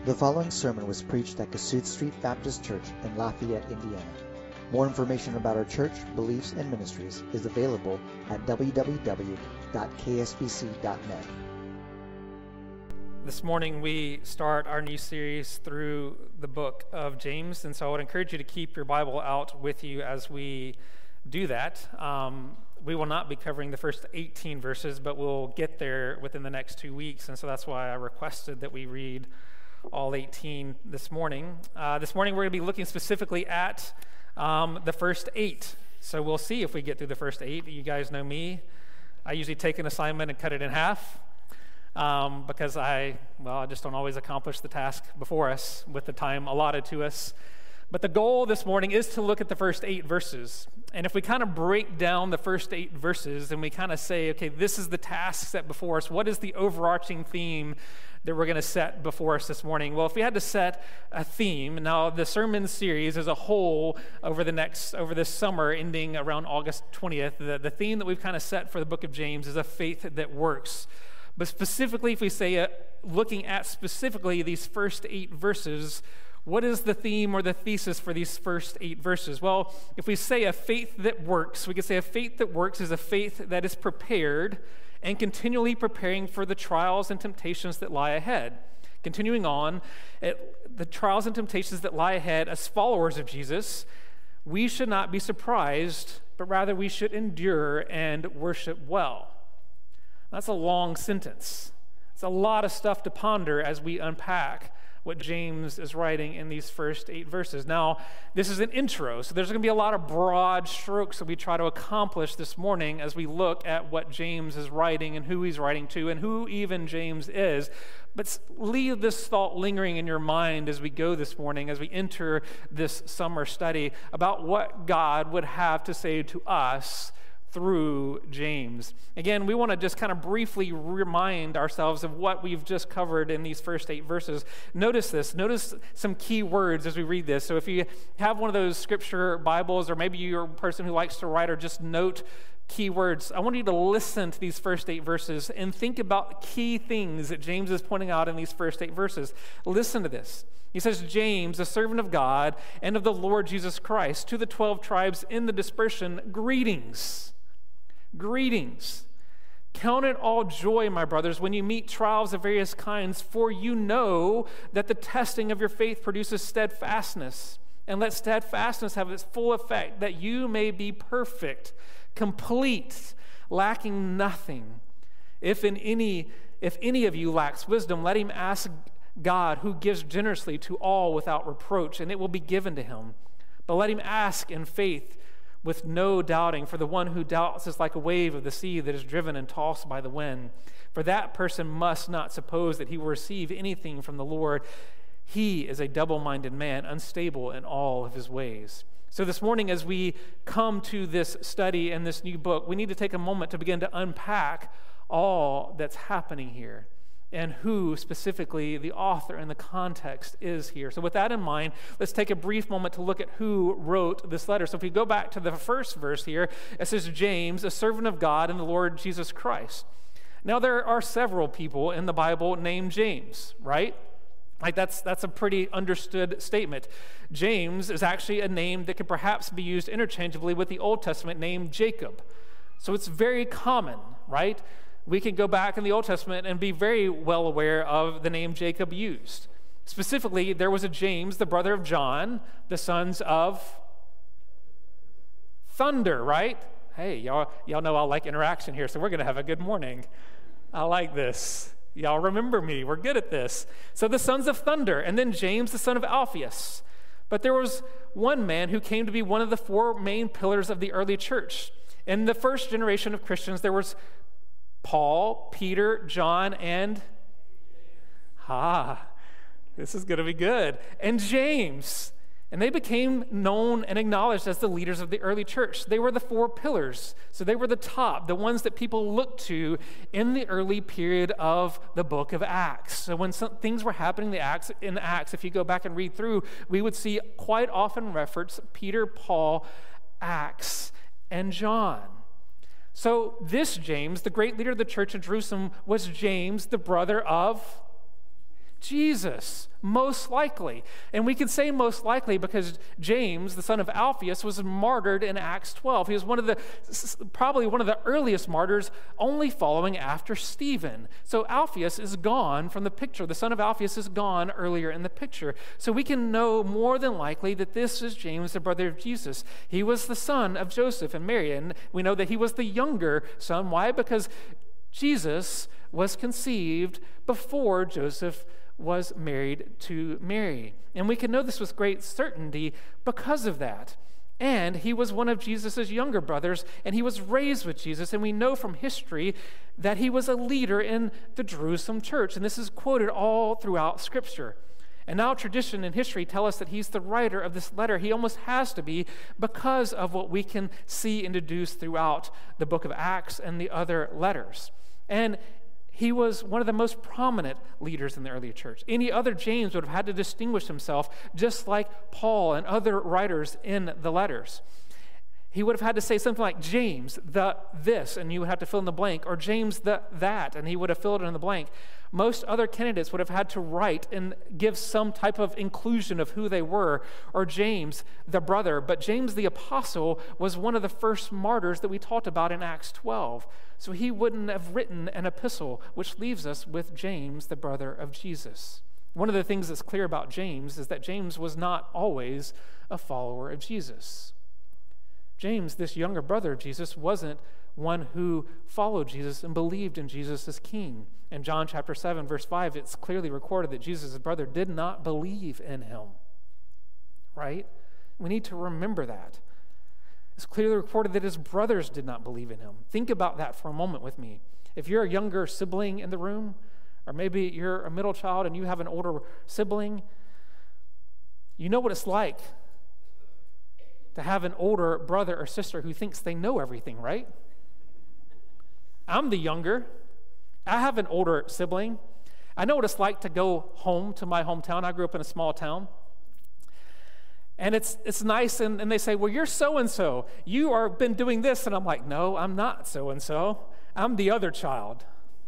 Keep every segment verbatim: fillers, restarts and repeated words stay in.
The following sermon was preached at Kossuth Street Baptist Church in Lafayette, Indiana. More information about our church, beliefs, and ministries is available at w w w dot k s b c dot net. This morning we start our new series through the book of James, and so I would encourage you to keep your Bible out with you as we do that. Um, we will not be covering the first eighteen verses, but we'll get there within the next two weeks, and so that's why I requested that we read all eighteen this morning. Uh, this morning we're going to be looking specifically at um, the first eight, so we'll see if we get through the first eight. You guys know me. I usually take an assignment and cut it in half. Um, because I, well, I just don't always accomplish the task before us with the time allotted to us. But the goal this morning is to look at the first eight verses. And if we kind of break down the first eight verses and we kind of say, okay, this is the task set before us, what is the overarching theme that we're going to set before us this morning? Well, if we had to set a theme, now the sermon series as a whole over the next, over this summer ending around August twentieth, the, the theme that we've kind of set for the book of James is a faith that works. But specifically, if we say, uh, looking at specifically these first eight verses, what is the theme or the thesis for these first eight verses? Well, if we say a faith that works, we could say a faith that works is a faith that is prepared and continually preparing for the trials and temptations that lie ahead. Continuing on, it, the trials and temptations that lie ahead as followers of Jesus, we should not be surprised, but rather we should endure and worship well. That's a long sentence. It's a lot of stuff to ponder as we unpack what James is writing in these first eight verses. Now, this is an intro, so there's going to be a lot of broad strokes that we try to accomplish this morning as we look at what James is writing and who he's writing to and who even James is. But leave this thought lingering in your mind as we go this morning, as we enter this summer study about what God would have to say to us through James. Again, we want to just kind of briefly remind ourselves of what we've just covered in these first eight verses. Notice this. Notice some key words as we read this. So if you have one of those scripture Bibles, or maybe you're a person who likes to write or just note key words, I want you to listen to these first eight verses and think about key things that James is pointing out in these first eight verses. Listen to this. He says, James, a servant of God and of the Lord Jesus Christ, to the twelve tribes in the dispersion, greetings. Greetings. Count it all joy, my brothers, when you meet trials of various kinds, for you know that the testing of your faith produces steadfastness. And let steadfastness have its full effect, that you may be perfect, complete, lacking nothing. If in any, if any of you lacks wisdom, let him ask God, who gives generously to all without reproach, and it will be given to him. But let him ask in faith, with no doubting, for the one who doubts is like a wave of the sea that is driven and tossed by the wind. For that person must not suppose that he will receive anything from the Lord. He is a double-minded man, unstable in all of his ways. So this morning, as we come to this study and this new book, we need to take a moment to begin to unpack all that's happening here and who specifically the author and the context is here. So with that in mind, let's take a brief moment to look at who wrote this letter. So if we go back to the first verse here, it says, James, a servant of God and the Lord Jesus Christ. Now there are several people in the Bible named James, right? Like that's that's a pretty understood statement. James is actually a name that could perhaps be used interchangeably with the Old Testament name Jacob. So it's very common, right? We can go back in the Old Testament and be very well aware of the name Jacob used. Specifically, there was a James, the brother of John, the sons of thunder, right? Hey, y'all, y'all know I like interaction here, so we're going to have a good morning. I like this. Y'all remember me. We're good at this. So the sons of thunder, and then James, the son of Alphaeus. But there was one man who came to be one of the four main pillars of the early church. In the first generation of Christians, there was Paul, Peter, John, and ah, this is going to be good, and James. And they became known and acknowledged as the leaders of the early church. They were the four pillars. So they were the top, the ones that people looked to in the early period of the book of Acts. So when some things were happening in the Acts, in Acts, if you go back and read through, we would see quite often reference Peter, Paul, Acts, and John. So this James, the great leader of the church in Jerusalem, was James, the brother of Jesus, most likely. And we can say most likely because James, the son of Alphaeus, was martyred in Acts twelve. He was one of the, probably one of the earliest martyrs, only following after Stephen. So Alphaeus is gone from the picture. The son of Alphaeus is gone earlier in the picture. So we can know more than likely that this is James, the brother of Jesus. He was the son of Joseph and Mary, and we know that he was the younger son. Why? Because Jesus was conceived before Joseph was married to Mary. And we can know this with great certainty because of that. And he was one of Jesus' younger brothers, and he was raised with Jesus. And we know from history that he was a leader in the Jerusalem church. And this is quoted all throughout Scripture. And now tradition and history tell us that he's the writer of this letter. He almost has to be because of what we can see and deduce throughout the book of Acts and the other letters. And he was one of the most prominent leaders in the early church. Any other James would have had to distinguish himself, just like Paul and other writers in the letters. He would have had to say something like James, the this, and you would have to fill in the blank, or James, the that, and he would have filled in the blank. Most other candidates would have had to write and give some type of inclusion of who they were, or James, the brother. But James the apostle was one of the first martyrs that we talked about in Acts twelve. So he wouldn't have written an epistle, which leaves us with James, the brother of Jesus. One of the things that's clear about James is that James was not always a follower of Jesus. James, this younger brother of Jesus, wasn't one who followed Jesus and believed in Jesus as king. In John chapter seven, verse five, it's clearly recorded that Jesus' brother did not believe in him, right? We need to remember that. It's clearly recorded that his brothers did not believe in him. Think about that for a moment with me. If you're a younger sibling in the room, or maybe you're a middle child and you have an older sibling, you know what it's like to have an older brother or sister who thinks they know everything, right? I'm the younger. I have an older sibling. I know what it's like to go home to my hometown. I grew up in a small town. And it's it's nice, and, and they say, well, you're so-and-so. You are been doing this. And I'm like, no, I'm not so-and-so. I'm the other child.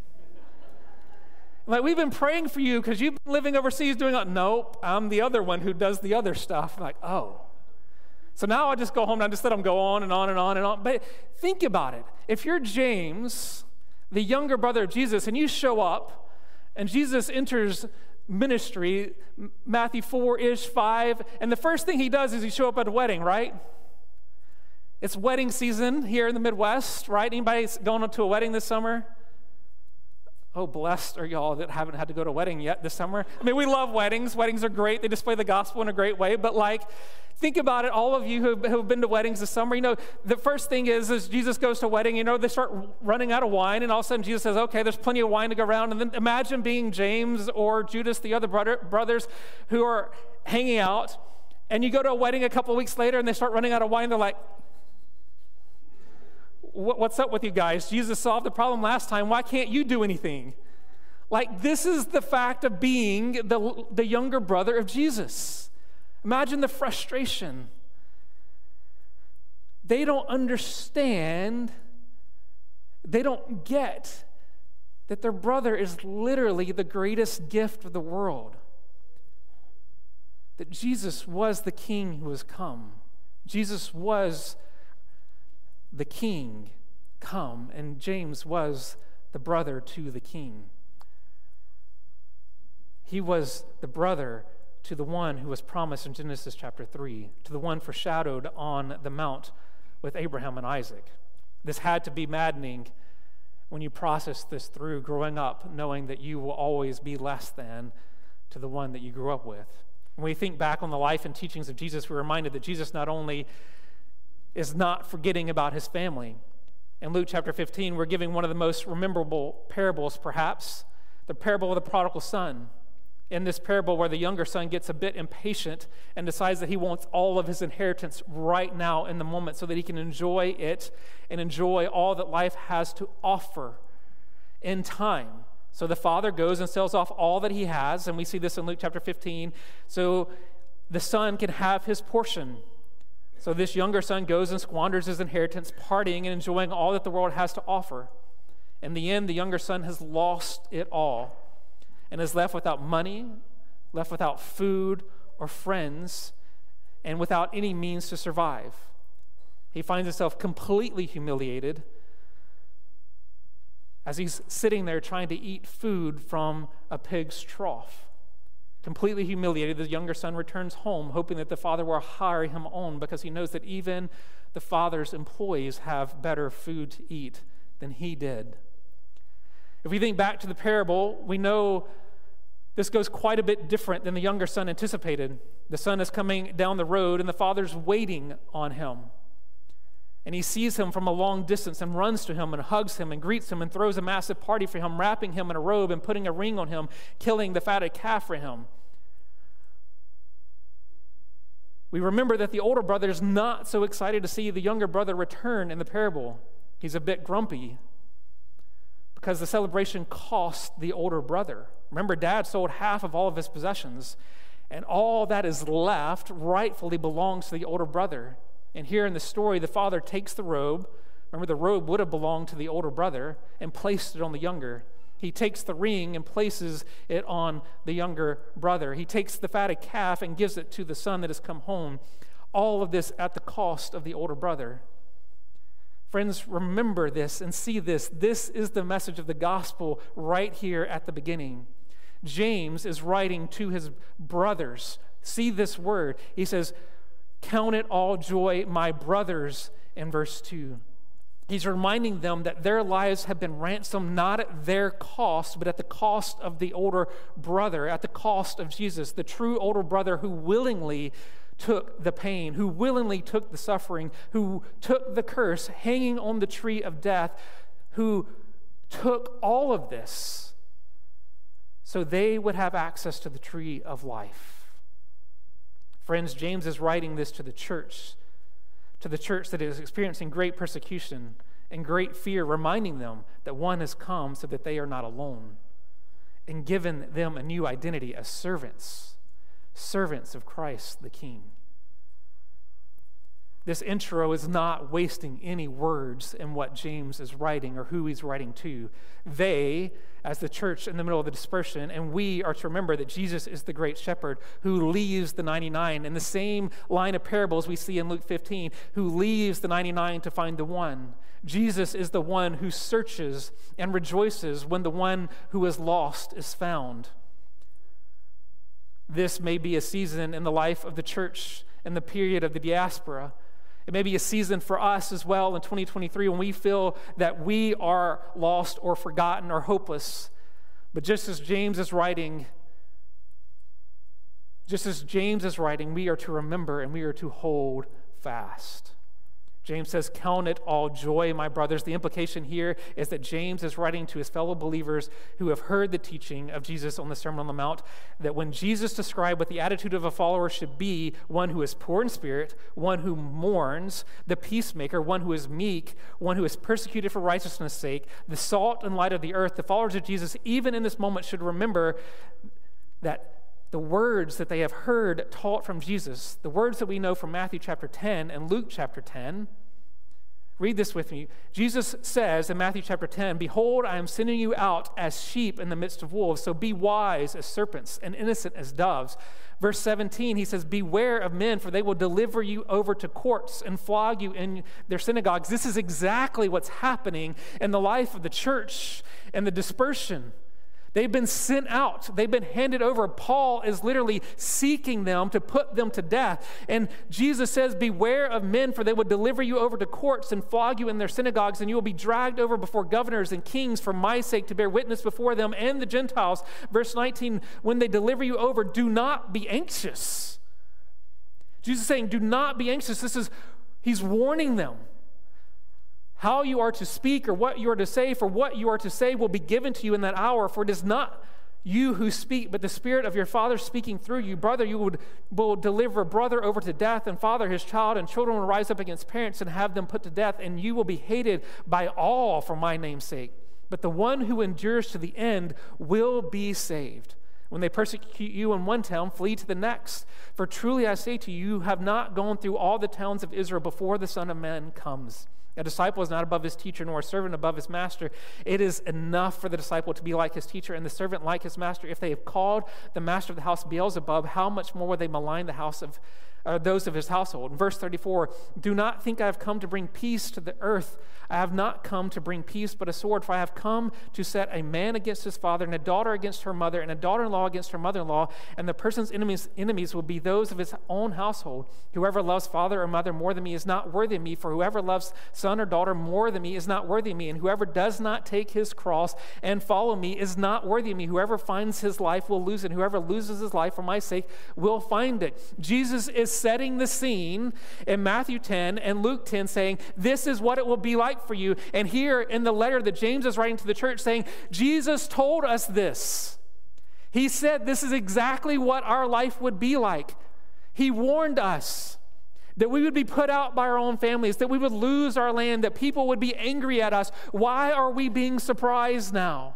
Like, we've been praying for you because you've been living overseas doing it. Nope, I'm the other one who does the other stuff. I'm like, oh. So now I just go home and I just let them go on and on and on and on. But think about it. If you're James, the younger brother of Jesus, and you show up, and Jesus enters ministry, Matthew four-ish, five, and the first thing he does is he show up at a wedding, right? It's wedding season here in the Midwest, right? Anybody going to a wedding this summer? Oh, blessed are y'all that haven't had to go to a wedding yet this summer. I mean, we love weddings. Weddings are great. They display the gospel in a great way. But like, think about it, all of you who have been to weddings this summer, you know, the first thing is, is Jesus goes to a wedding, you know, they start running out of wine, and all of a sudden Jesus says, okay, there's plenty of wine to go around. And then imagine being James or Judas, the other brother, brothers who are hanging out, and you go to a wedding a couple of weeks later, and they start running out of wine. They're like, what's up with you guys? Jesus solved the problem last time. Why can't you do anything? Like, this is the fact of being the, the younger brother of Jesus. Imagine the frustration. They don't understand, they don't get that their brother is literally the greatest gift of the world. That Jesus was the king who has come. Jesus was the king come, and James was the brother to the king. He was the brother to the one who was promised in Genesis chapter three, to the one foreshadowed on the mount with Abraham and Isaac. This had to be maddening when you process this through, growing up knowing that you will always be less than to the one that you grew up with. When we think back on the life and teachings of Jesus, we're reminded that Jesus not only is not forgetting about his family. In Luke chapter fifteen, we're giving one of the most memorable parables, perhaps, the parable of the prodigal son. In this parable where the younger son gets a bit impatient and decides that he wants all of his inheritance right now in the moment so that he can enjoy it and enjoy all that life has to offer in time. So the father goes and sells off all that he has, and we see this in Luke chapter fifteen, so the son can have his portion. So this younger son goes and squanders his inheritance, partying and enjoying all that the world has to offer. In the end, the younger son has lost it all. and is left without money, left without food or friends, and without any means to survive. He finds himself completely humiliated as he's sitting there trying to eat food from a pig's trough. Completely humiliated, the younger son returns home, hoping that the father will hire him on, because he knows that even the father's employees have better food to eat than he did. If we think back to the parable, we know this goes quite a bit different than the younger son anticipated. The son is coming down the road, and the father's waiting on him. And he sees him from a long distance and runs to him and hugs him and greets him and throws a massive party for him, wrapping him in a robe and putting a ring on him, killing the fatted calf for him. We remember that the older brother is not so excited to see the younger brother return in the parable. He's a bit grumpy because the celebration cost the older brother. Remember, dad sold half of all of his possessions, and all that is left rightfully belongs to the older brother. And here in the story, the father takes the robe. Remember, the robe would have belonged to the older brother and placed it on the younger. He takes the ring and places it on the younger brother. He takes the fatted calf and gives it to the son that has come home. All of this at the cost of the older brother. Friends, remember this and see this. This is the message of the gospel right here at the beginning. James is writing to his brothers. See this word. He says, "Count it all joy, my brothers," in verse two. He's reminding them that their lives have been ransomed not at their cost, but at the cost of the older brother, at the cost of Jesus, the true older brother who willingly took the pain, who willingly took the suffering, who took the curse, hanging on the tree of death, who took all of this so they would have access to the tree of life. Friends, James is writing this to the church, to the church that is experiencing great persecution and great fear, reminding them that one has come so that they are not alone, and given them a new identity as servants, servants of Christ the King. This intro is not wasting any words in what James is writing or who he's writing to. They, as the church in the middle of the dispersion, and we are to remember that Jesus is the great shepherd who leaves the ninety-nine in the same line of parables we see in Luke fifteen, who leaves the ninety-nine to find the one. Jesus is the one who searches and rejoices when the one who is lost is found. This may be a season in the life of the church in the period of the diaspora. It may be a season for us as well in twenty twenty-three when we feel that we are lost or forgotten or hopeless. But just as James is writing, just as James is writing, we are to remember and we are to hold fast. James says, "Count it all joy, my brothers." The implication here is that James is writing to his fellow believers who have heard the teaching of Jesus on the Sermon on the Mount, that when Jesus described what the attitude of a follower should be, one who is poor in spirit, one who mourns, the peacemaker, one who is meek, one who is persecuted for righteousness' sake, the salt and light of the earth, the followers of Jesus, even in this moment, should remember that the words that they have heard taught from Jesus, the words that we know from Matthew chapter ten and Luke chapter ten. Read this with me. Jesus says in Matthew chapter ten, "Behold, I am sending you out as sheep in the midst of wolves, so be wise as serpents and innocent as doves." Verse seventeen, he says, "Beware of men, for they will deliver you over to courts and flog you in their synagogues." This is exactly what's happening in the life of the church and the dispersion. They've been sent out. They've been handed over. Paul is literally seeking them to put them to death. And Jesus says, "Beware of men, for they will deliver you over to courts and flog you in their synagogues, and you will be dragged over before governors and kings for my sake to bear witness before them and the Gentiles." Verse nineteen, "When they deliver you over, do not be anxious." Jesus is saying, do not be anxious. This is, he's warning them. How you are to speak or what you are to say, for what you are to say will be given to you in that hour, for it is not you who speak, but the Spirit of your Father speaking through you. Brother, you would, will deliver brother over to death, and father his child, and children will rise up against parents and have them put to death, and you will be hated by all for my name's sake. But the one who endures to the end will be saved. When they persecute you in one town, flee to the next. For truly I say to you, you have not gone through all the towns of Israel before the Son of Man comes. A disciple is not above his teacher, nor a servant above his master. It is enough for the disciple to be like his teacher and the servant like his master. If they have called the master of the house Beelzebub, how much more will they malign the house of uh, those of his household? In verse thirty-four, do not think I have come to bring peace to the earth. I have not come to bring peace, but a sword. For I have come to set a man against his father, and a daughter against her mother, and a daughter-in-law against her mother-in-law, and the person's enemies, enemies will be those of his own household. Whoever loves father or mother more than me is not worthy of me, for whoever loves son or daughter more than me is not worthy of me, and whoever does not take his cross and follow me is not worthy of me. Whoever finds his life will lose it, and whoever loses his life for my sake will find it. Jesus is setting the scene in Matthew ten and Luke ten, saying, this is what it will be like for you. And here in the letter that James is writing to the church, saying, Jesus told us this. He said this is exactly what our life would be like. He warned us that we would be put out by our own families, that we would lose our land, that people would be angry at us. Why are we being surprised now?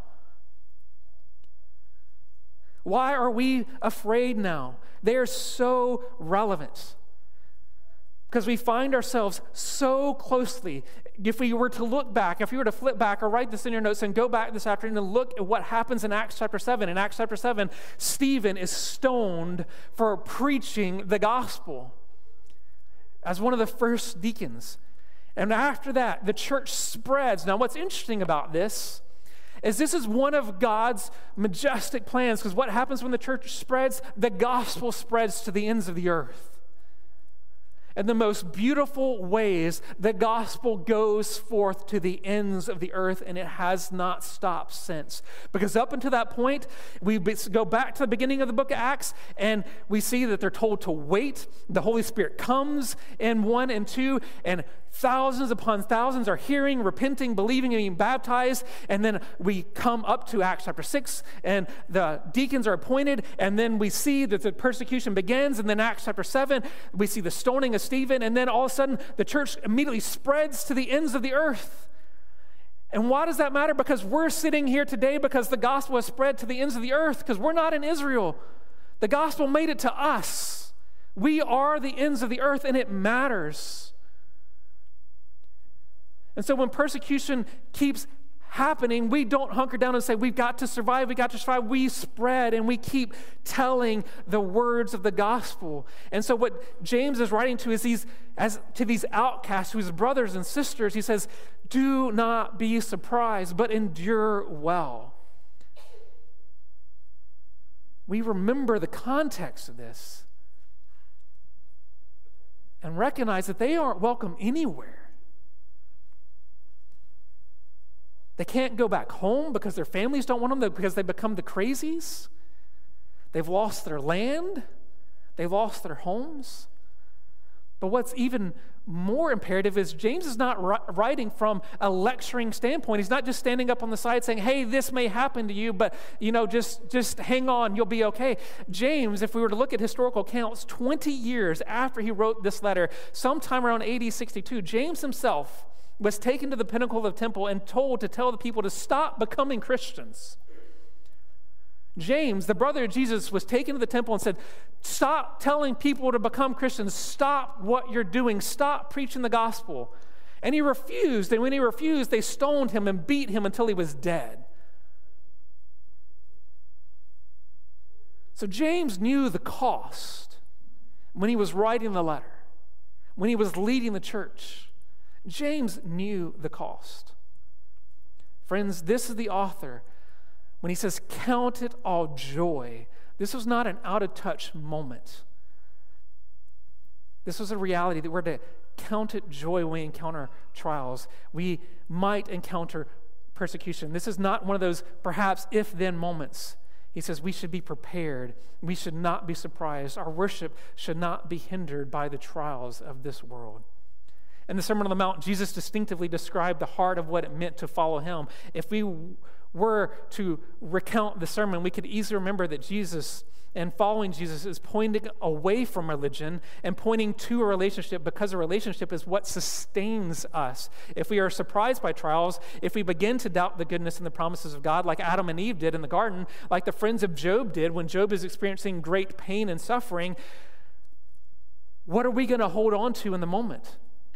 Why are we afraid now? They are so relevant. Because we find ourselves so closely. If we were to look back, if you were to flip back or write this in your notes and go back this afternoon and look at what happens in Acts chapter seven. In Acts chapter seven, Stephen is stoned for preaching the gospel as one of the first deacons. And after that, the church spreads. Now, what's interesting about this is this is one of God's majestic plans, because what happens when the church spreads? The gospel spreads to the ends of the earth. In the most beautiful ways, the gospel goes forth to the ends of the earth, and it has not stopped since. Because up until that point, we go back to the beginning of the book of Acts, and we see that they're told to wait. The Holy Spirit comes in one and two, and thousands upon thousands are hearing, repenting, believing, and being baptized. And then we come up to Acts chapter six, and the deacons are appointed, and then we see that the persecution begins. And then Acts chapter seven, we see the stoning of Stephen, and then all of a sudden the church immediately spreads to the ends of the earth. And why does that matter? Because we're sitting here today because the gospel has spread to the ends of the earth, because we're not in Israel. The gospel made it to us. We are the ends of the earth, and it matters. And so when persecution keeps happening, we don't hunker down and say, we've got to survive, we got to survive. We spread and we keep telling the words of the gospel. And so what James is writing to is these, as to these outcasts, whose brothers and sisters, he says, do not be surprised, but endure well. We remember the context of this and recognize that they aren't welcome anywhere. They can't go back home because their families don't want them, because they become the crazies. They've lost their land. They've lost their homes. But what's even more imperative is James is not writing from a lecturing standpoint. He's not just standing up on the side saying, hey, this may happen to you, but, you know, just, just hang on, you'll be okay. James, if we were to look at historical accounts, twenty years after he wrote this letter, sometime around A D sixty-two, James himself was taken to the pinnacle of the temple and told to tell the people to stop becoming Christians. James, the brother of Jesus, was taken to the temple and said, stop telling people to become Christians. Stop what you're doing. Stop preaching the gospel. And he refused, and when he refused, they stoned him and beat him until he was dead. So James knew the cost when he was writing the letter, when he was leading the church. James knew the cost. Friends, this is the author. When he says, count it all joy, this was not an out-of-touch moment. This was a reality that we're to count it joy when we encounter trials. We might encounter persecution. This is not one of those perhaps if-then moments. He says we should be prepared. We should not be surprised. Our worship should not be hindered by the trials of this world. In the Sermon on the Mount, Jesus distinctively described the heart of what it meant to follow him. If we were to recount the sermon, we could easily remember that Jesus and following Jesus is pointing away from religion and pointing to a relationship, because a relationship is what sustains us. If we are surprised by trials, if we begin to doubt the goodness and the promises of God, like Adam and Eve did in the garden, like the friends of Job did when Job is experiencing great pain and suffering, what are we going to hold on to in the moment?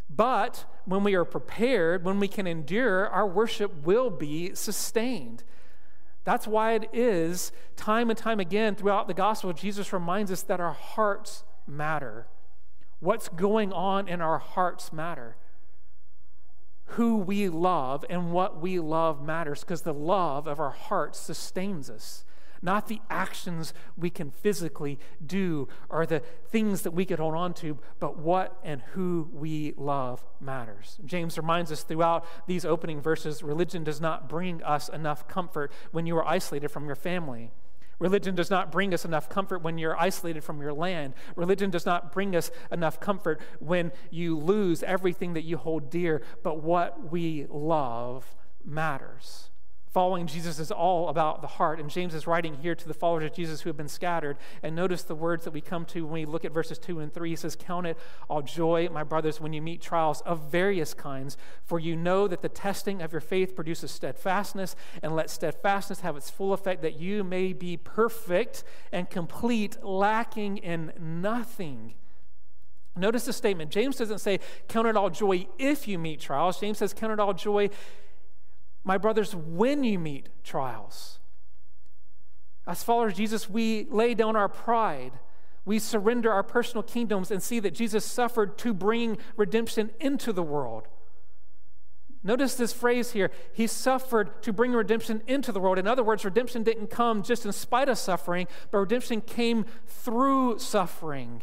But when we are prepared, when we can endure, our worship will be sustained. That's why it is, time and time again throughout the gospel, Jesus reminds us that our hearts matter. What's going on in our hearts matter. Who we love and what we love matters, because the love of our hearts sustains us. Not the actions we can physically do or the things that we can hold on to, but what and who we love matters. James reminds us throughout these opening verses, religion does not bring us enough comfort when you are isolated from your family. Religion does not bring us enough comfort when you're isolated from your land. Religion does not bring us enough comfort when you lose everything that you hold dear, but what we love matters. Following Jesus is all about the heart, and James is writing here to the followers of Jesus who have been scattered. And notice the words that we come to when we look at verses two and three. He says, "Count it all joy, my brothers, when you meet trials of various kinds, for you know that the testing of your faith produces steadfastness, and let steadfastness have its full effect, that you may be perfect and complete, lacking in nothing." Notice the statement. James doesn't say, "Count it all joy if you meet trials." James says, "Count it all joy, my brothers, when you meet trials." As followers of Jesus, we lay down our pride. We surrender our personal kingdoms and see that Jesus suffered to bring redemption into the world. Notice this phrase here. He suffered to bring redemption into the world. In other words, redemption didn't come just in spite of suffering, but redemption came through suffering.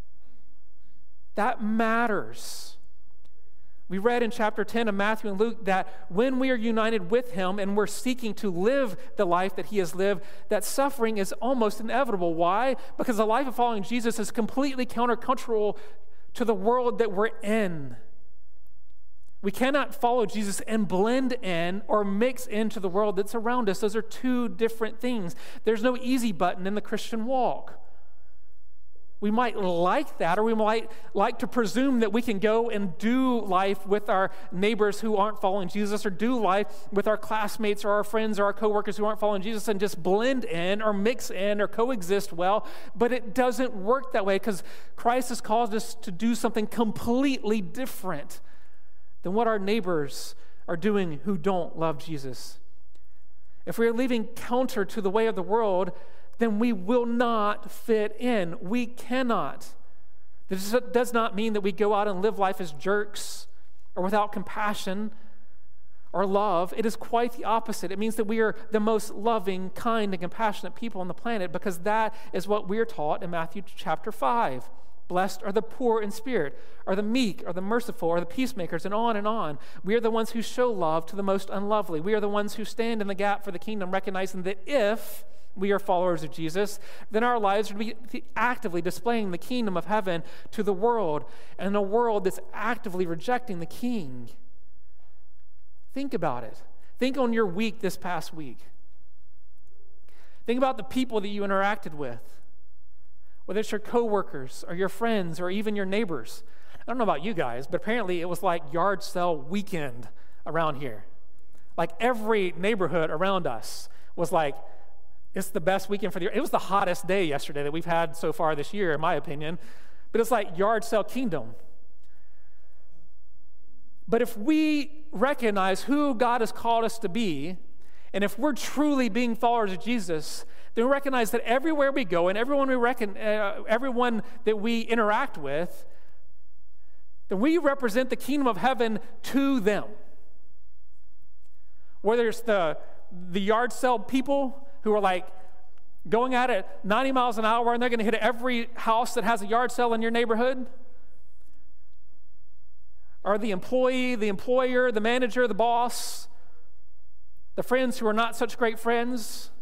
That matters. We read in chapter ten of Matthew and Luke that when we are united with him and we're seeking to live the life that he has lived, that suffering is almost inevitable. Why? Because the life of following Jesus is completely countercultural to the world that we're in. We cannot follow Jesus and blend in or mix into the world that's around us. Those are two different things. There's no easy button in the Christian walk. We might like that, or we might like to presume that we can go and do life with our neighbors who aren't following Jesus, or do life with our classmates or our friends or our coworkers who aren't following Jesus and just blend in or mix in or coexist well. But it doesn't work that way, because Christ has called us to do something completely different than what our neighbors are doing who don't love Jesus. If we are living counter to the way of the world, then we will not fit in. We cannot. This does not mean that we go out and live life as jerks or without compassion or love. It is quite the opposite. It means that we are the most loving, kind, and compassionate people on the planet, because that is what we are taught in Matthew chapter five. Blessed are the poor in spirit, or the meek, or the merciful, or the peacemakers, and on and on. We are the ones who show love to the most unlovely. We are the ones who stand in the gap for the kingdom, recognizing that if we are followers of Jesus, then our lives would be actively displaying the kingdom of heaven to the world, and a world that's actively rejecting the King. Think about it. Think on your week this past week. Think about the people that you interacted with, whether it's your coworkers or your friends or even your neighbors. I don't know about you guys, but apparently it was like yard sale weekend around here. Like every neighborhood around us was like, it's the best weekend for the year. It was the hottest day yesterday that we've had so far this year, in my opinion. But it's like yard sale kingdom. But if we recognize who God has called us to be, and if we're truly being followers of Jesus, then we recognize that everywhere we go and everyone we reckon, uh, everyone that we interact with, then we represent the kingdom of heaven to them. Whether it's the, the yard sale people who are like going at it ninety miles an hour and they're going to hit every house that has a yard sale in your neighborhood, or the employee, the employer, the manager, the boss, the friends who are not such great friends.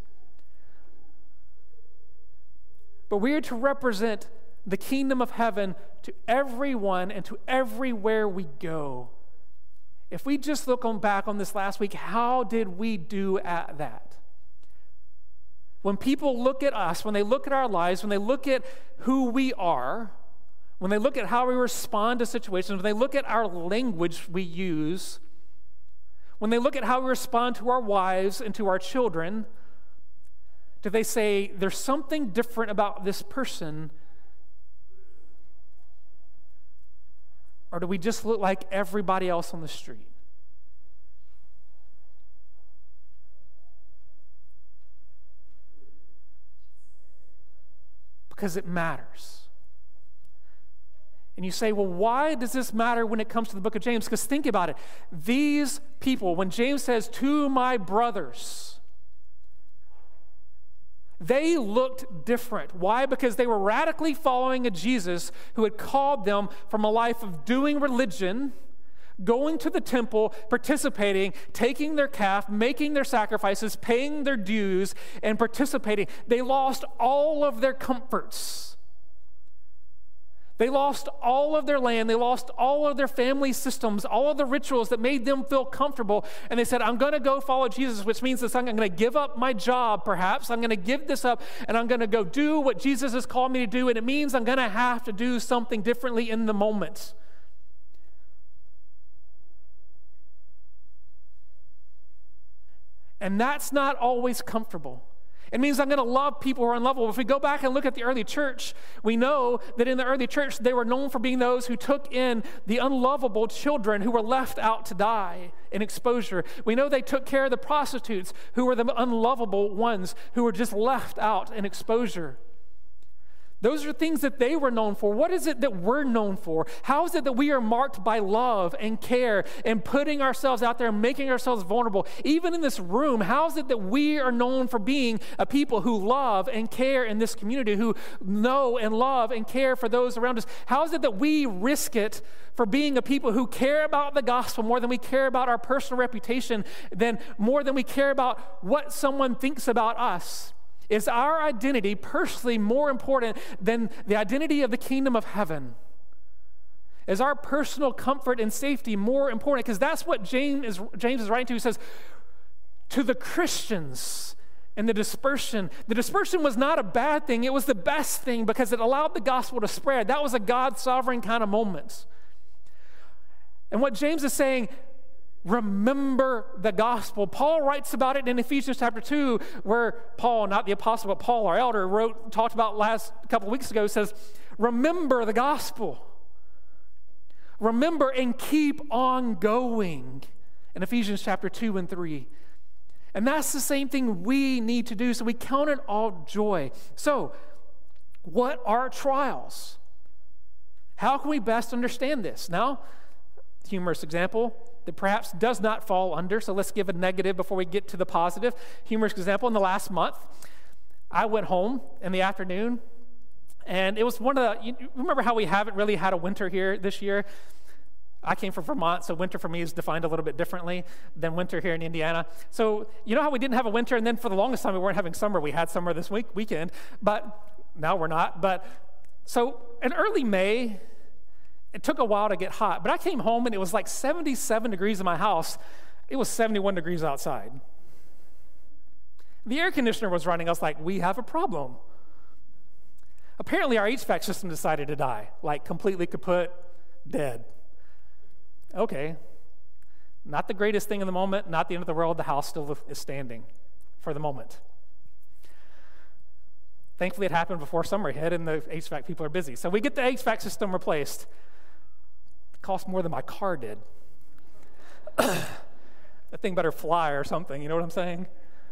But we are to represent the kingdom of heaven to everyone and to everywhere we go. If we just look on back on this last week, how did we do at that? When people look at us, when they look at our lives, when they look at who we are, when they look at how we respond to situations, when they look at our language we use, when they look at how we respond to our wives and to our children, do they say, there's something different about this person? Or do we just look like everybody else on the street? Because it matters. And you say, well, why does this matter when it comes to the book of James? Because think about it. These people, when James says, to my brothers, they looked different. Why? Because they were radically following a Jesus who had called them from a life of doing religion, going to the temple, participating, taking their calf, making their sacrifices, paying their dues, and participating. They lost all of their comforts. They lost all of their land. They lost all of their family systems, all of the rituals that made them feel comfortable. And they said, I'm going to go follow Jesus, which means this, I'm going to give up my job, perhaps. I'm going to give this up, and I'm going to go do what Jesus has called me to do. And it means I'm going to have to do something differently in the moment. And that's not always comfortable. It means I'm going to love people who are unlovable. If we go back and look at the early church, we know that in the early church, they were known for being those who took in the unlovable children who were left out to die in exposure. We know they took care of the prostitutes who were the unlovable ones who were just left out in exposure. Those are things that they were known for. What is it that we're known for? How is it that we are marked by love and care and putting ourselves out there and making ourselves vulnerable? Even in this room, how is it that we are known for being a people who love and care in this community, who know and love and care for those around us? How is it that we risk it for being a people who care about the gospel more than we care about our personal reputation, than more than we care about what someone thinks about us? Is our identity personally more important than the identity of the kingdom of heaven? Is our personal comfort and safety more important? Because that's what James is, James is writing to. He says, to the Christians and the dispersion. The dispersion was not a bad thing. It was the best thing because it allowed the gospel to spread. That was a God-sovereign kind of moment. And what James is saying, remember the gospel. Paul writes about it in Ephesians chapter two, where Paul, not the apostle, but Paul, our elder, wrote, talked about last couple of weeks ago, says, remember the gospel. Remember and keep on going in Ephesians chapter two and three. And that's the same thing we need to do. So we count it all joy. So what are trials? How can we best understand this? Now, humorous example that perhaps does not fall under, so let's give a negative before we get to the positive. Humorous example, in the last month, I went home in the afternoon, and it was one of the, you remember how we haven't really had a winter here this year? I came from Vermont, so winter for me is defined a little bit differently than winter here in Indiana. So you know how we didn't have a winter, and then for the longest time we weren't having summer. We had summer this week weekend, but now we're not. But so in early May, it took a while to get hot, but I came home and it was like seventy-seven degrees in my house. It was seventy-one degrees outside. The air conditioner was running. I was like, we have a problem. Apparently our H V A C system decided to die, like completely kaput, dead. Okay, not the greatest thing in the moment, not the end of the world. The house still is standing for the moment. Thankfully it happened before summer hit and the H V A C people are busy. So we get the H V A C system replaced. Cost more than my car did. That thing better fly or something, you know what I'm saying?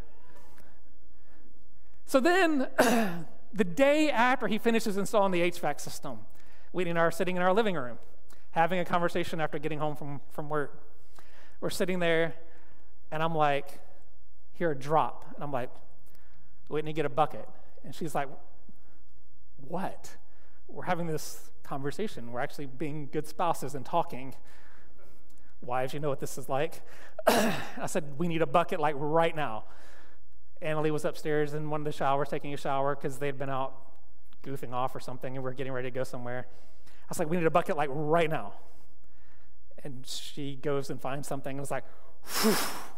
So then, the day after he finishes installing the H V A C system, we and I are sitting in our living room, having a conversation after getting home from, from work. We're sitting there, and I'm like, hear a drop. And I'm like, Whitney, get a bucket. And she's like, what? We're having this conversation. We're actually being good spouses and talking. Wives, you know what this is like. I said, we need a bucket like right now. Annalie was upstairs in one of the showers taking a shower because they'd been out goofing off or something and we're getting ready to go somewhere. I was like, we need a bucket like right now. And she goes and finds something and was like, whew.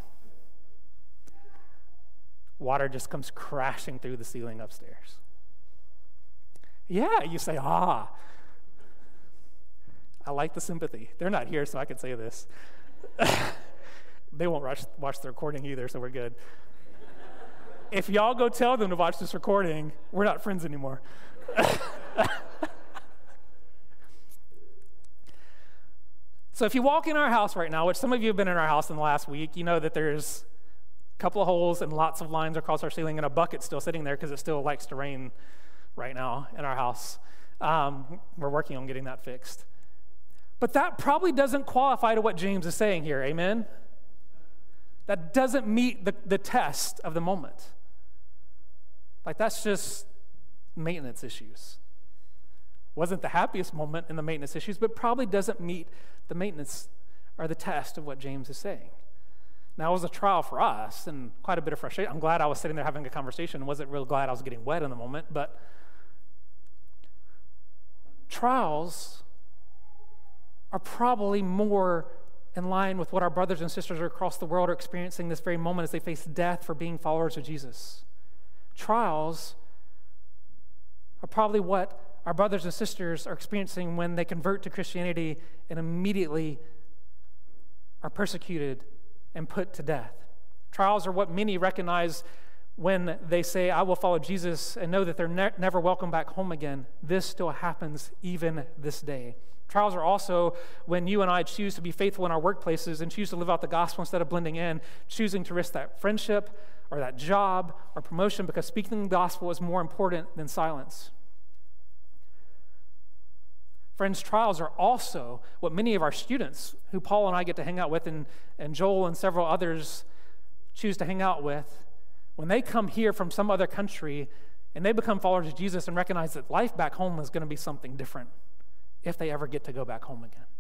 Water just comes crashing through the ceiling upstairs. Yeah, you say, ah. I like the sympathy. They're not here, so I can say this. They won't watch, watch the recording either, so we're good. If y'all go tell them to watch this recording, we're not friends anymore. So if you walk in our house right now, which some of you have been in our house in the last week, you know that there's a couple of holes and lots of lines across our ceiling and a bucket still sitting there because it still likes to rain right now in our house. Um, we're working on getting that fixed. But that probably doesn't qualify to what James is saying here, amen? That doesn't meet the, the test of the moment. Like, that's just maintenance issues. Wasn't the happiest moment in the maintenance issues, but probably doesn't meet the maintenance or the test of what James is saying. Now, it was a trial for us and quite a bit of frustration. I'm glad I was sitting there having a conversation. Wasn't real glad I was getting wet in the moment, but trials are probably more in line with what our brothers and sisters across the world are experiencing this very moment as they face death for being followers of Jesus. Trials are probably what our brothers and sisters are experiencing when they convert to Christianity and immediately are persecuted and put to death. Trials are what many recognize when they say, I will follow Jesus, and know that they're ne- never welcome back home again. This still happens even this day. Trials are also when you and I choose to be faithful in our workplaces and choose to live out the gospel instead of blending in, choosing to risk that friendship or that job or promotion because speaking the gospel is more important than silence. Friends, trials are also what many of our students, who Paul and I get to hang out with, and, and Joel and several others choose to hang out with, when they come here from some other country and they become followers of Jesus and recognize that life back home is going to be something different if they ever get to go back home again.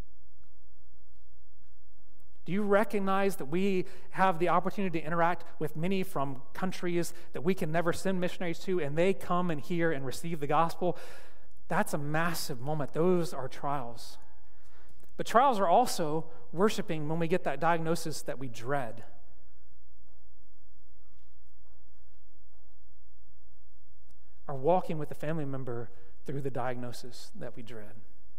Do you recognize that we have the opportunity to interact with many from countries that we can never send missionaries to, and they come and hear and receive the gospel? That's a massive moment. Those are trials. But trials are also worshiping when we get that diagnosis that we dread. Or walking with a family member through the diagnosis that we dread.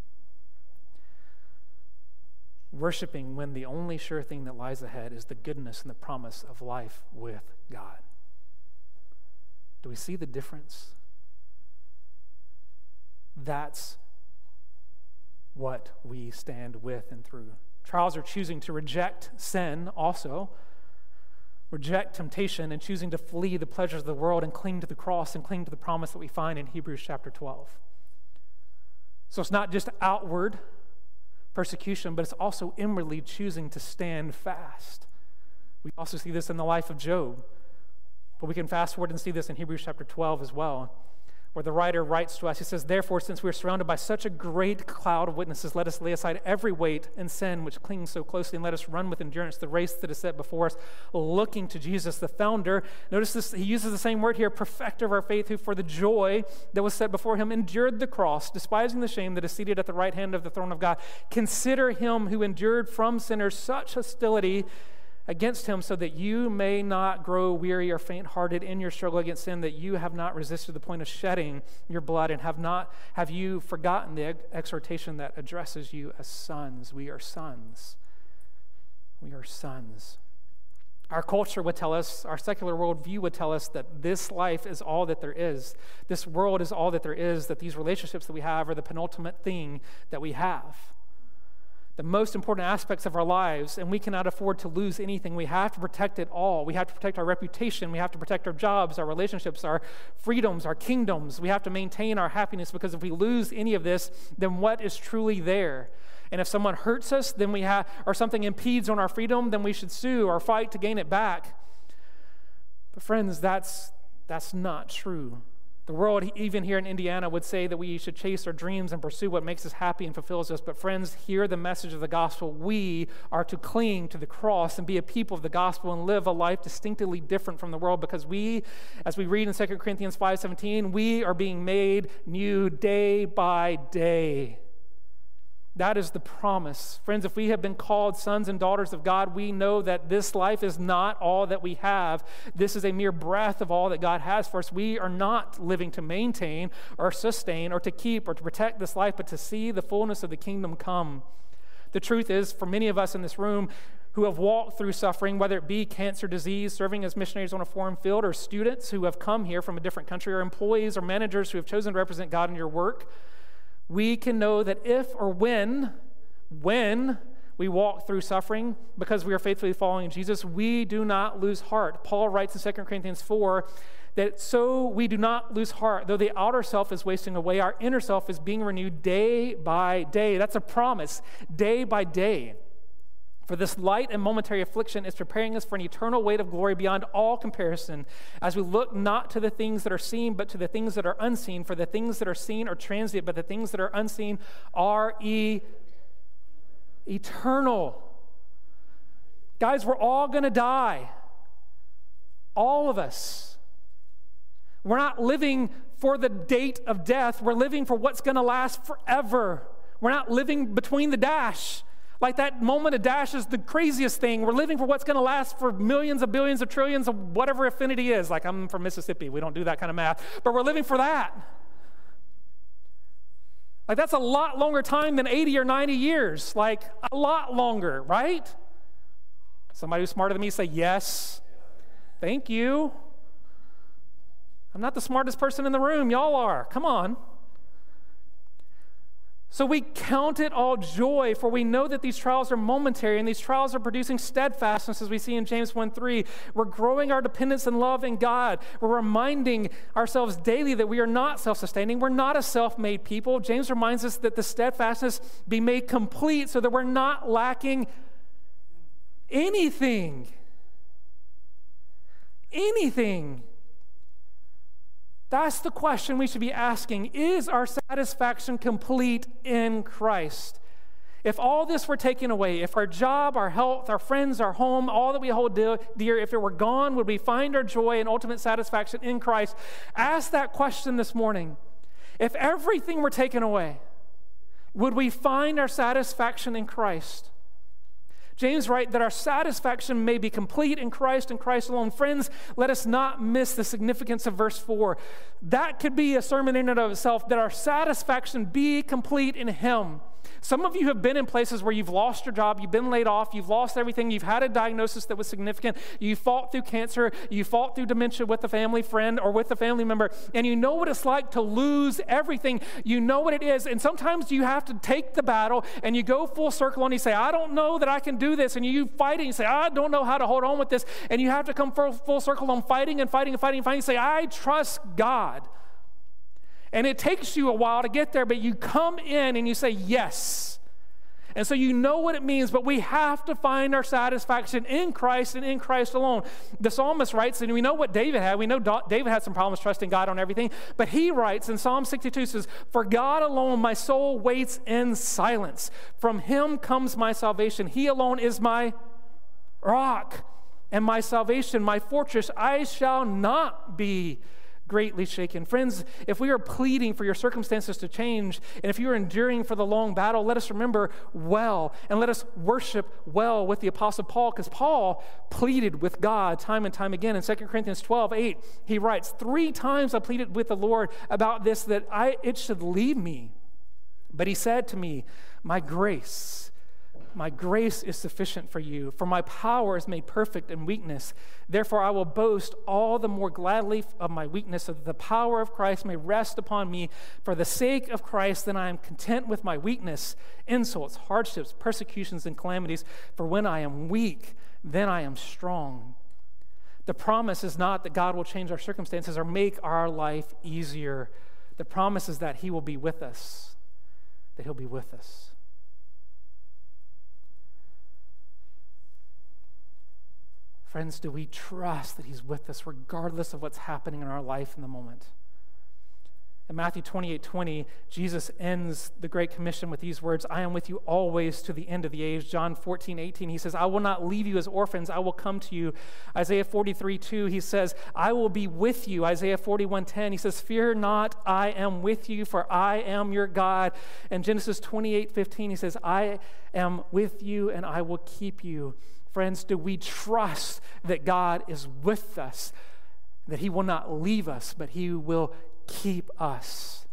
Worshiping when the only sure thing that lies ahead is the goodness and the promise of life with God. Do we see the difference? That's what we stand with and through. Trials are choosing to reject sin also, reject temptation, and choosing to flee the pleasures of the world and cling to the cross and cling to the promise that we find in Hebrews chapter twelve. So it's not just outward persecution, but it's also inwardly choosing to stand fast. We also see this in the life of Job, but we can fast forward and see this in Hebrews chapter twelve as well, where the writer writes to us. He says, therefore, since we are surrounded by such a great cloud of witnesses, let us lay aside every weight and sin which clings so closely, and let us run with endurance the race that is set before us, looking to Jesus, the founder. Notice this, he uses the same word here, perfecter of our faith, who for the joy that was set before him endured the cross, despising the shame that is seated at the right hand of the throne of God. Consider him who endured from sinners such hostility against him, so that you may not grow weary or faint-hearted in your struggle against sin, that you have not resisted the point of shedding your blood, and have not have you forgotten the exhortation that addresses you as sons. We are sons. We are sons. Our culture would tell us, our secular worldview would tell us that this life is all that there is. This world is all that there is, that these relationships that we have are the penultimate thing that we have. The most important aspects of our lives, and we cannot afford to lose anything. We have to protect it all. We have to protect our reputation. We have to protect our jobs, our relationships, our freedoms, our kingdoms. We have to maintain our happiness, because if we lose any of this, then what is truly there? And if someone hurts us, then we have, or something impedes on our freedom, then we should sue or fight to gain it back. But friends, that's that's not true. The world, even here in Indiana, would say that we should chase our dreams and pursue what makes us happy and fulfills us. But friends, hear the message of the gospel. We are to cling to the cross and be a people of the gospel and live a life distinctively different from the world, because we, as we read in Second Corinthians five seventeen, we are being made new day by day. That is the promise. Friends, if we have been called sons and daughters of God, we know that this life is not all that we have. This is a mere breath of all that God has for us. We are not living to maintain or sustain or to keep or to protect this life, but to see the fullness of the kingdom come. The truth is, for many of us in this room who have walked through suffering, whether it be cancer, disease, serving as missionaries on a foreign field, or students who have come here from a different country, or employees or managers who have chosen to represent God in your work, we can know that if or when when we walk through suffering because we are faithfully following Jesus, we do not lose heart. Paul writes in Second Corinthians four that so we do not lose heart. Though the outer self is wasting away, our inner self is being renewed day by day. That's a promise, day by day. For this light and momentary affliction is preparing us for an eternal weight of glory beyond all comparison, as we look not to the things that are seen, but to the things that are unseen. For the things that are seen are transient, but the things that are unseen are e- eternal. Guys, we're all going to die. All of us. We're not living for the date of death. We're living for what's going to last forever. We're not living between the dash. Like that moment of dash is the craziest thing. We're living for what's going to last for millions of billions of trillions of whatever infinity is. Like, I'm from Mississippi. We don't do that kind of math. But we're living for that. Like, that's a lot longer time than eighty or ninety years. Like, a lot longer, right? Somebody who's smarter than me say yes. Thank you. I'm not the smartest person in the room. Y'all are. Come on. So we count it all joy, for we know that these trials are momentary, and these trials are producing steadfastness, as we see in James one three. We're growing our dependence and love in God. We're reminding ourselves daily that we are not self-sustaining. We're not a self-made people. James reminds us that the steadfastness be made complete so that we're not lacking anything. Anything. That's the question we should be asking. Is our satisfaction complete in Christ? If all this were taken away, if our job, our health, our friends, our home, all that we hold dear, if it were gone, would we find our joy and ultimate satisfaction in Christ? Ask that question this morning. If everything were taken away, would we find our satisfaction in Christ? James writes that our satisfaction may be complete in Christ and Christ alone. Friends, let us not miss the significance of verse four. That could be a sermon in and of itself, that our satisfaction be complete in Him. Some of you have been in places where you've lost your job, you've been laid off, you've lost everything, you've had a diagnosis that was significant, you fought through cancer, you fought through dementia with a family friend or with a family member, and you know what it's like to lose everything. You know what it is, and sometimes you have to take the battle and you go full circle and you say, I don't know that I can do this, and you fight it and you say, I don't know how to hold on with this, and you have to come full, full circle on fighting and fighting and fighting and fighting and say, I trust God. And it takes you a while to get there, but you come in and you say, yes. And so you know what it means, but we have to find our satisfaction in Christ and in Christ alone. The psalmist writes, and we know what David had. We know David had some problems trusting God on everything, but he writes in Psalm sixty-two, says, for God alone my soul waits in silence. From Him comes my salvation. He alone is my rock and my salvation, my fortress. I shall not be greatly shaken. Friends, if we are pleading for your circumstances to change, and if you are enduring for the long battle, let us remember well, and let us worship well with the Apostle Paul, because Paul pleaded with God time and time again. In Second Corinthians twelve eight, he writes, three times I pleaded with the Lord about this, that I it should leave me. But He said to me, my grace, my grace is sufficient for you, for my power is made perfect in weakness. Therefore I will boast all the more gladly of my weakness, so that the power of Christ may rest upon me. For the sake of Christ, then I am content with my weakness, insults, hardships, persecutions, and calamities. For when I am weak, then I am strong. The promise is not that God will change our circumstances or make our life easier. The promise is that He will be with us, that He'll be with us. Friends, do we trust that He's with us regardless of what's happening in our life in the moment? In Matthew twenty-eight twenty, Jesus ends the Great Commission with these words, I am with you always to the end of the age. John fourteen eighteen, He says, I will not leave you as orphans, I will come to you. Isaiah forty-three two, He says, I will be with you. Isaiah forty-one ten, He says, fear not, I am with you, for I am your God. And Genesis twenty-eight fifteen, He says, I am with you and I will keep you. Friends, do we trust that God is with us, that He will not leave us, but He will keep us?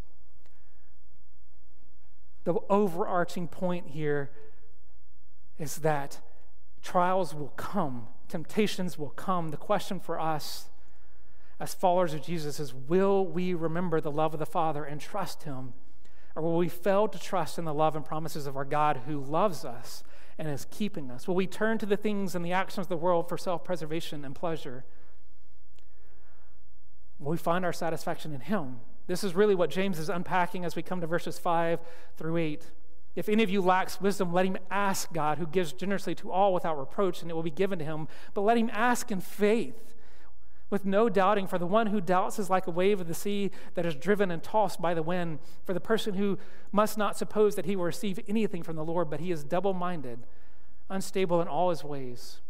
The overarching point here is that trials will come, temptations will come. The question for us as followers of Jesus is, will we remember the love of the Father and trust Him Or will we fail to trust in the love and promises of our God who loves us and is keeping us? Will we turn to the things and the actions of the world for self-preservation and pleasure? Will we find our satisfaction in him? This is really what James is unpacking as we come to verses five through eight. If any of you lacks wisdom, let him ask God, who gives generously to all without reproach, and it will be given to him. But let him ask in faith, with no doubting, for the one who doubts is like a wave of the sea that is driven and tossed by the wind. For the person who must not suppose that he will receive anything from the Lord, but he is double-minded, unstable in all his ways.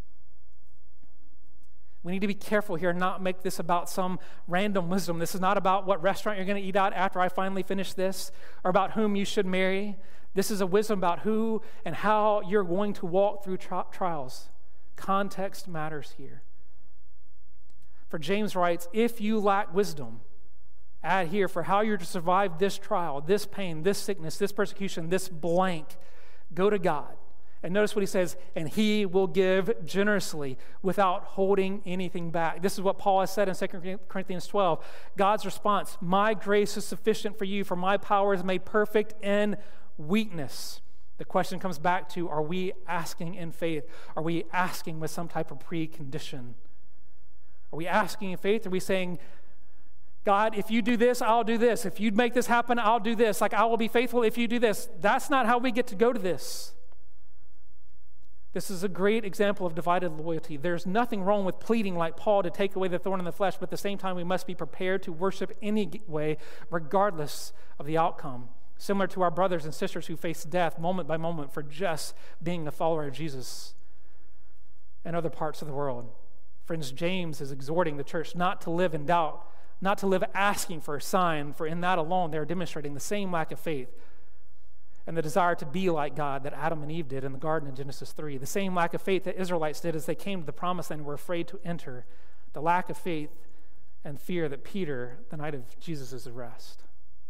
We need to be careful here and not make this about some random wisdom. This is not about what restaurant you're going to eat at after I finally finish this, or about whom you should marry. This is a wisdom about who and how you're going to walk through tri- trials. Context matters here. For James writes, if you lack wisdom, add here for how you're to survive this trial, this pain, this sickness, this persecution, this blank, go to God. And notice what he says, and he will give generously without holding anything back. This is what Paul has said in Second Corinthians twelve. God's response, my grace is sufficient for you, for my power is made perfect in weakness. The question comes back to, are we asking in faith? Are we asking with some type of precondition? Are we asking in faith? Are we saying, God, if you do this, I'll do this. If you make this happen, I'll do this. Like, I will be faithful if you do this. That's not how we get to go to this. This is a great example of divided loyalty. There's nothing wrong with pleading like Paul to take away the thorn in the flesh, but at the same time, we must be prepared to worship anyway, regardless of the outcome. Similar to our brothers and sisters who face death moment by moment for just being a follower of Jesus in other parts of the world. Friends, James is exhorting the church not to live in doubt, not to live asking for a sign, for in that alone they're demonstrating the same lack of faith and the desire to be like God that Adam and Eve did in the garden in Genesis three. The same lack of faith that Israelites did as they came to the promised land and were afraid to enter. The lack of faith and fear that Peter, the night of Jesus' arrest.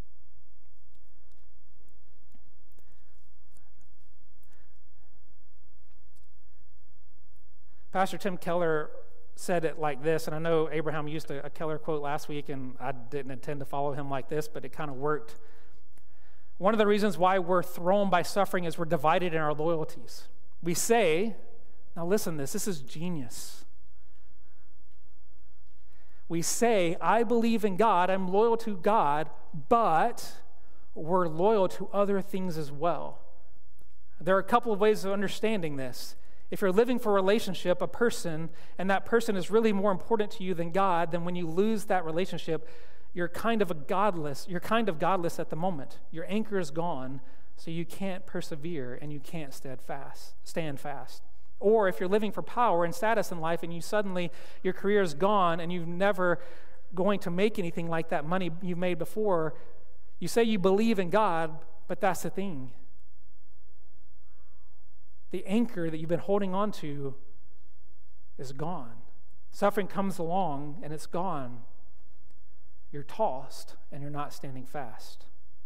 Pastor Tim Keller said it like this, and I know Abraham used a, a Keller quote last week, and I didn't intend to follow him like this, but it kind of worked. One of the reasons why we're thrown by suffering is we're divided in our loyalties. We say, now listen to this, this is genius. We say, I believe in God, I'm loyal to God, but we're loyal to other things as well. There are a couple of ways of understanding this. If you're living for a relationship, a person, and that person is really more important to you than God, then when you lose that relationship, you're kind of a godless, you're kind of godless at the moment. Your anchor is gone, so you can't persevere and you can't stand fast, stand fast. Or if you're living for power and status in life and you suddenly, your career is gone and you're never going to make anything like that money you've made before, you say you believe in God, but that's the thing. The anchor that you've been holding on to is gone. Suffering comes along and it's gone. You're tossed and you're not standing fast.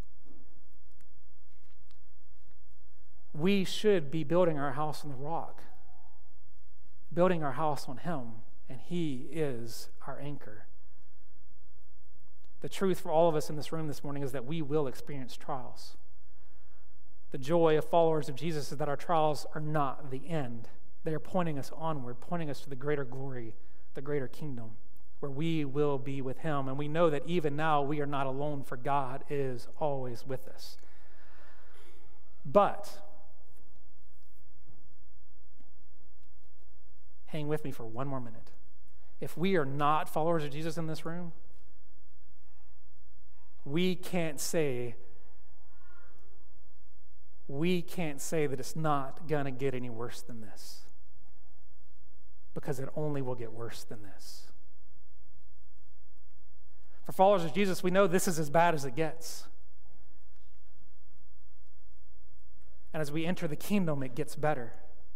We should be building our house on the rock, building our house on Him, and He is our anchor. The truth for all of us in this room this morning is that we will experience trials. The joy of followers of Jesus is that our trials are not the end. They are pointing us onward, pointing us to the greater glory, the greater kingdom, where we will be with Him. And we know that even now we are not alone, for God is always with us. But, hang with me for one more minute. If we are not followers of Jesus in this room, we can't say We can't say that it's not going to get any worse than this, because it only will get worse than this. For followers of Jesus, we know this is as bad as it gets. And as we enter the kingdom, it gets better.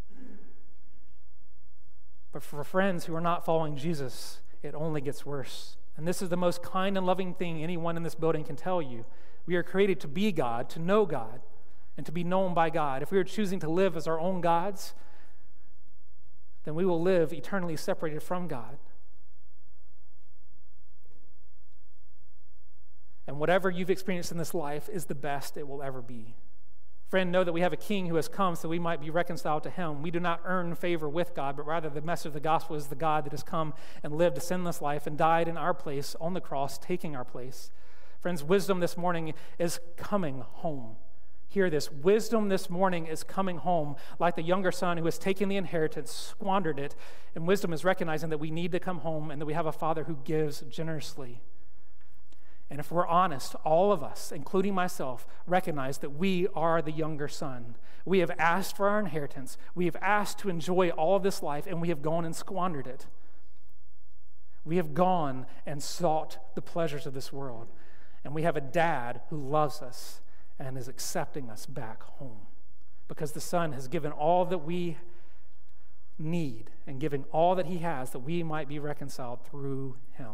But for friends who are not following Jesus, it only gets worse. And this is the most kind and loving thing anyone in this building can tell you. We are created to be God, to know God, and to be known by God. If we are choosing to live as our own gods, then we will live eternally separated from God. And whatever you've experienced in this life is the best it will ever be. Friend, know that we have a King who has come so we might be reconciled to him. We do not earn favor with God, but rather the message of the gospel is the God that has come and lived a sinless life and died in our place on the cross, taking our place. Friends, wisdom this morning is coming home. Hear this. Wisdom this morning is coming home like the younger son who has taken the inheritance, squandered it, and wisdom is recognizing that we need to come home and that we have a Father who gives generously. And if we're honest, all of us, including myself, recognize that we are the younger son. We have asked for our inheritance. We have asked to enjoy all of this life, and we have gone and squandered it. We have gone and sought the pleasures of this world. And we have a dad who loves us and is accepting us back home because the Son has given all that we need and given all that he has that we might be reconciled through him.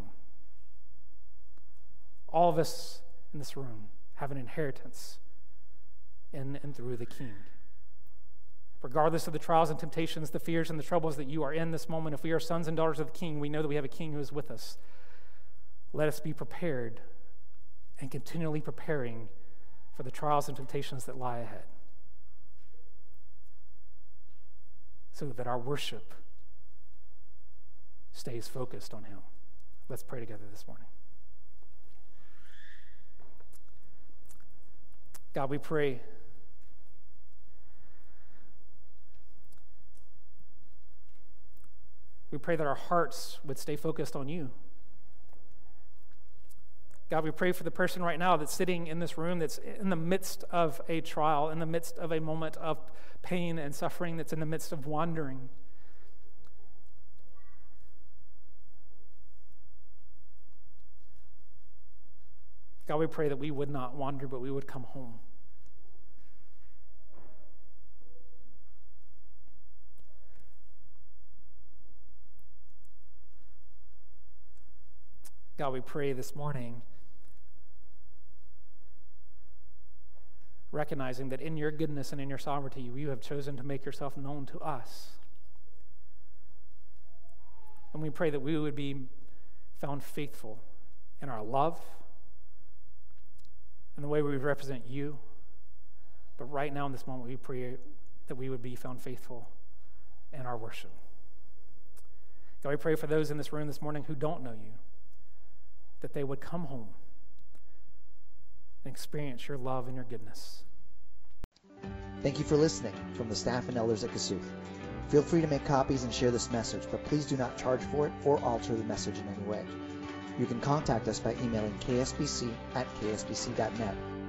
All of us in this room have an inheritance in and through the King. Regardless of the trials and temptations, the fears and the troubles that you are in this moment, if we are sons and daughters of the King, we know that we have a King who is with us. Let us be prepared and continually preparing for the trials and temptations that lie ahead, so that our worship stays focused on him. Let's pray together this morning. God, we pray we pray that our hearts would stay focused on you. God, we pray for the person right now that's sitting in this room that's in the midst of a trial, in the midst of a moment of pain and suffering, that's in the midst of wandering. God, we pray that we would not wander, but we would come home. God, we pray this morning, recognizing that in your goodness and in your sovereignty, you have chosen to make yourself known to us. And we pray that we would be found faithful in our love, in the way we represent you. But right now in this moment, we pray that we would be found faithful in our worship. God, we pray for those in this room this morning who don't know you, that they would come home and experience your love and your goodness. Thank you for listening from the staff and elders at Kossuth. Feel free to make copies and share this message, but please do not charge for it or alter the message in any way. You can contact us by emailing k s b c at k s b c dot net